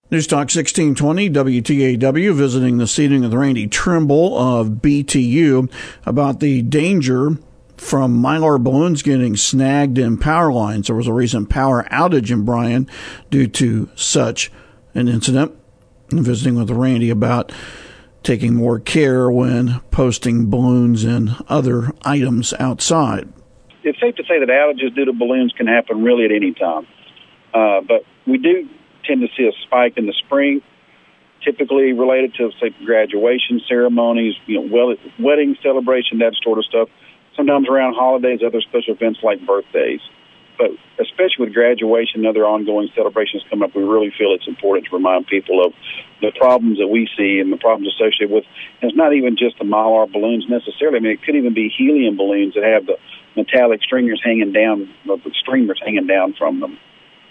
News Talk 1620 WTAW visiting the seating of the Randy Trimble of BTU about the danger from Mylar balloons getting snagged in power lines. There was a recent power outage in Bryan due to such an incident. And visiting with Randy about taking more care when posting balloons and other items outside. It's safe to say that outages due to balloons can happen really at any time. But we do tend to see a spike in the spring, typically related to, say, graduation ceremonies, wedding celebration, that sort of stuff. Sometimes around holidays, other special events like birthdays. But especially with graduation and other ongoing celebrations come up, we really feel it's important to remind people of the problems that we see and the problems associated with, and it's not even just the Mylar balloons necessarily. I mean, it could even be helium balloons that have the metallic stringers hanging down, the streamers hanging down from them.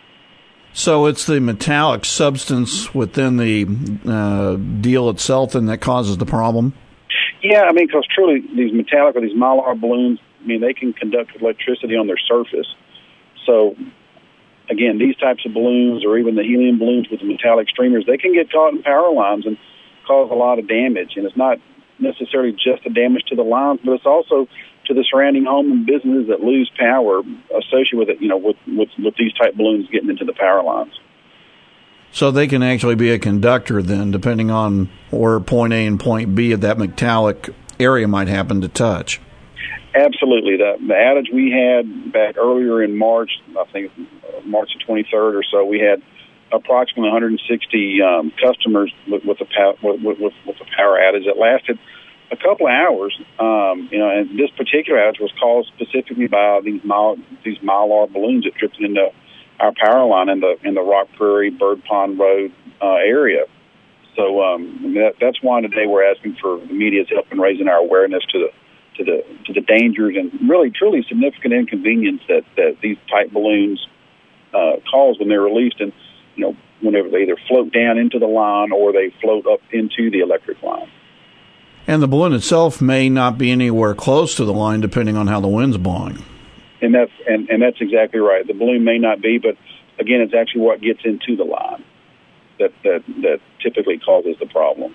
So it's the metallic substance within the deal itself then that causes the problem? Yeah, I mean, because truly these metallic or these Mylar balloons, I mean, they can conduct electricity on their surface. So, again, these types of balloons or even the helium balloons with the metallic streamers, they can get caught in power lines and cause a lot of damage. And it's not necessarily just the damage to the lines, but it's also to the surrounding home and businesses that lose power associated with it, with these type balloons getting into the power lines. So they can actually be a conductor then, depending on where point A and point B of that metallic area might happen to touch. Absolutely. The outage we had back earlier in March, I think March the 23rd or so, we had approximately 160 customers with the power outage that lasted a couple of hours. And this particular outage was caused specifically by these Mylar balloons that drifted into our power line in the Rock Prairie, Bird Pond Road area. So that's why today we're asking for the media's help in raising our awareness to the dangers and really truly significant inconvenience that these type balloons cause when they're released, and whenever they either float down into the line or they float up into the electric line. And the balloon itself may not be anywhere close to the line, depending on how the wind's blowing. And that's exactly right. The balloon may not be, but again, it's actually what gets into the line that typically causes the problem.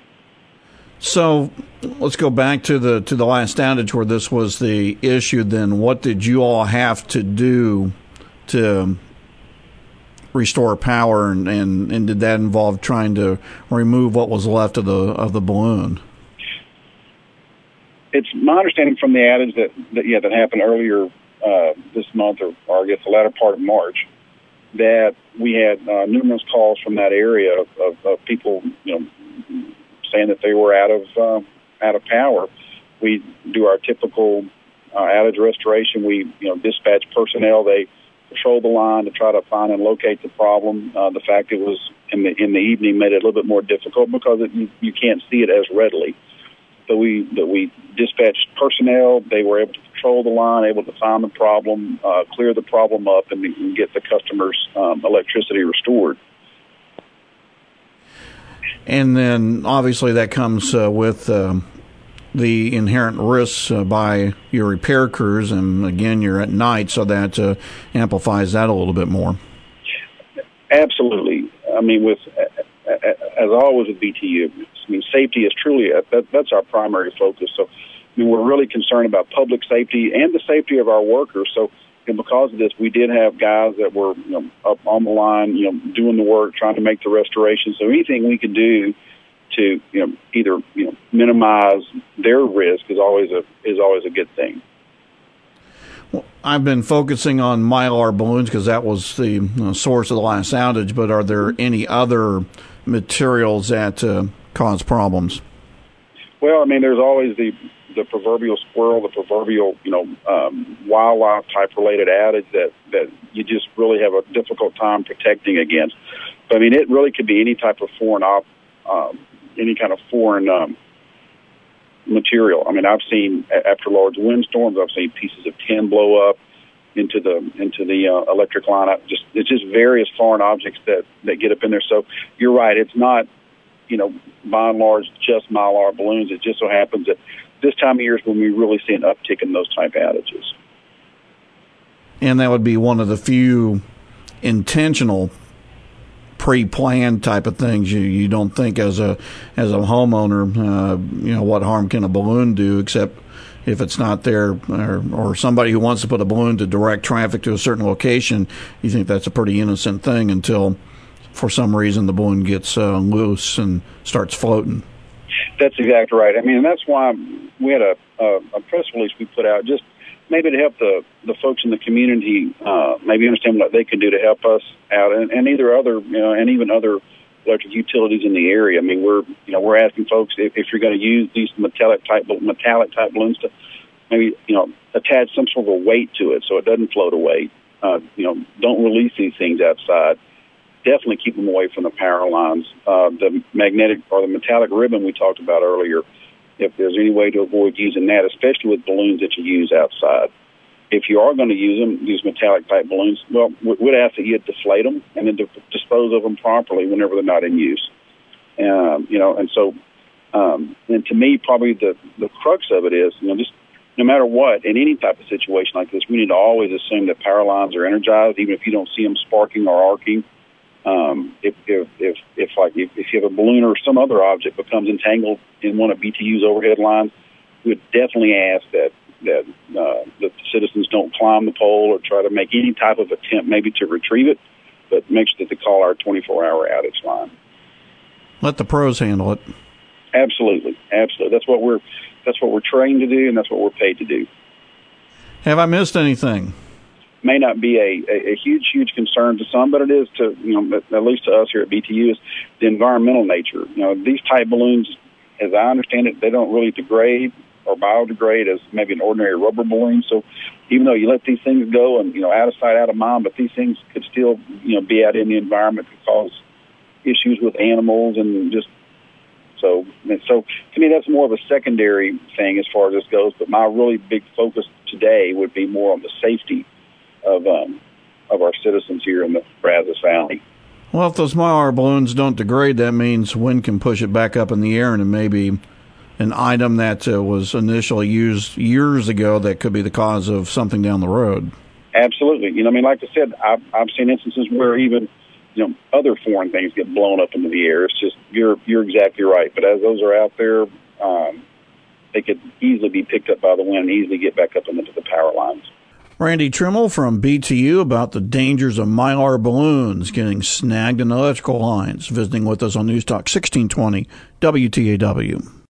So let's go back to the last outage where this was the issue. Then, what did you all have to do to restore power, and did that involve trying to remove what was left of the balloon? It's my understanding from the outage that happened earlier this month, or I guess the latter part of March, that we had numerous calls from that area of people, saying that they were out of power. We do our typical outage restoration. We dispatch personnel. They patrol the line to try to find and locate the problem. The fact it was in the evening made it a little bit more difficult because you can't see it as readily. But we dispatched personnel. They were able to patrol the line, able to find the problem, clear the problem up, and get the customers' electricity restored. And then, obviously, that comes with the inherent risks by your repair crews. And, again, you're at night, so that amplifies that a little bit more. Absolutely. I mean, as always with BTU, safety is truly, that's our primary focus. So, we're really concerned about public safety and the safety of our workers. So, because of this, we did have guys that were up on the line, doing the work, trying to make the restoration. So anything we could do to either minimize their risk is always a good thing. Well, I've been focusing on Mylar balloons because that was the source of the last outage. But are there any other materials that cause problems? Well, there's always the proverbial squirrel, the proverbial, wildlife type related outage that you just really have a difficult time protecting against. But it really could be any type of any kind of foreign material. I've seen after large windstorms, I've seen pieces of tin blow up into the electric line. It's just various foreign objects that get up in there. So you're right. It's not, by and large, just Mylar balloons. It just so happens that this time of year is when we really see an uptick in those type outages. And that would be one of the few intentional pre-planned type of things. You don't think as a homeowner, what harm can a balloon do, except if it's not there, or somebody who wants to put a balloon to direct traffic to a certain location. You think that's a pretty innocent thing until, for some reason, the balloon gets loose and starts floating. That's exactly right. I mean, and that's why we had a press release we put out, just maybe to help the folks in the community maybe understand what they can do to help us out, and either other, and even other electric utilities in the area. I mean, we're asking folks if you're going to use these metallic type balloons to maybe attach some sort of a weight to it so it doesn't float away. Don't release these things outside. Definitely keep them away from the power lines. The magnetic or the metallic ribbon we talked about earlier, if there's any way to avoid using that, especially with balloons that you use outside. If you are going to use metallic type balloons, well, we'd ask that you deflate them and then dispose of them properly whenever they're not in use. And to me, probably the crux of it is, just no matter what, in any type of situation like this, we need to always assume that power lines are energized, even if you don't see them sparking or arcing. If you have a balloon or some other object becomes entangled in one of BTU's overhead lines, we would definitely ask that the citizens don't climb the pole or try to make any type of attempt maybe to retrieve it, but make sure that they call our 24-hour outage line. Let the pros handle it. Absolutely. That's what we're trained to do, and that's what we're paid to do. Have I missed anything? May not be a huge concern to some, but it is to, at least to us here at BTU, is the environmental nature. These type balloons, as I understand it, they don't really degrade or biodegrade as maybe an ordinary rubber balloon. So even though you let these things go and, out of sight, out of mind, but these things could still, be out in the environment, could cause issues with animals and just so to me, that's more of a secondary thing as far as this goes. But my really big focus today would be more on the safety of our citizens here in the Brazos Valley. Well, if those Mylar balloons don't degrade, that means wind can push it back up in the air, and it may be an item that was initially used years ago that could be the cause of something down the road. Absolutely. Like I said, I've seen instances where even other foreign things get blown up into the air. It's just you're exactly right. But as those are out there, they could easily be picked up by the wind and easily get back up into the power lines. Randy Trimble from BTU about the dangers of Mylar balloons getting snagged in electrical lines, visiting with us on News Talk 1620 WTAW.